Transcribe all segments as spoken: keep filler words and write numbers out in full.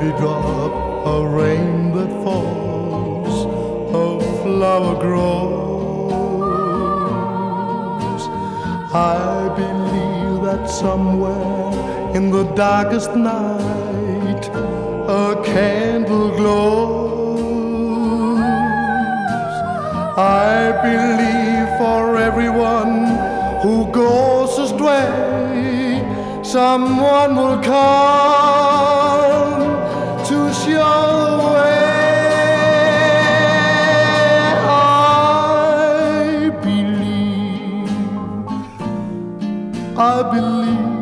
every drop a rain that falls, a flower grows. I believe that somewhere in the darkest night a candle glows. I believe for everyone who goes astray, someone will come to show the way. I believe, I believe,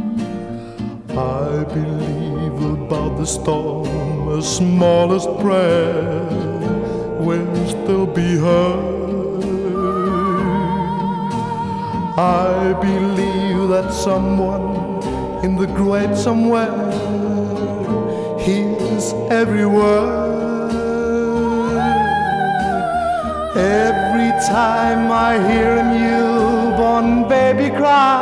I believe about the storm, the smallest prayer will still be heard. I believe that someone in the great somewhere hears every word. Every time I hear a newborn baby cry,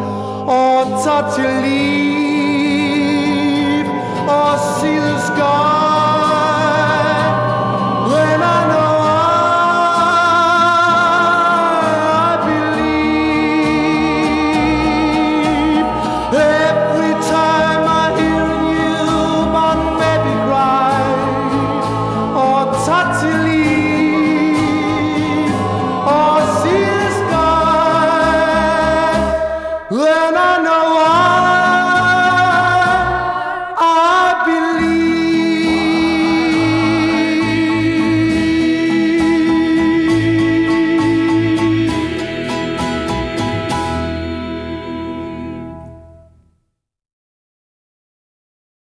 or touch a leaf, or see the sky,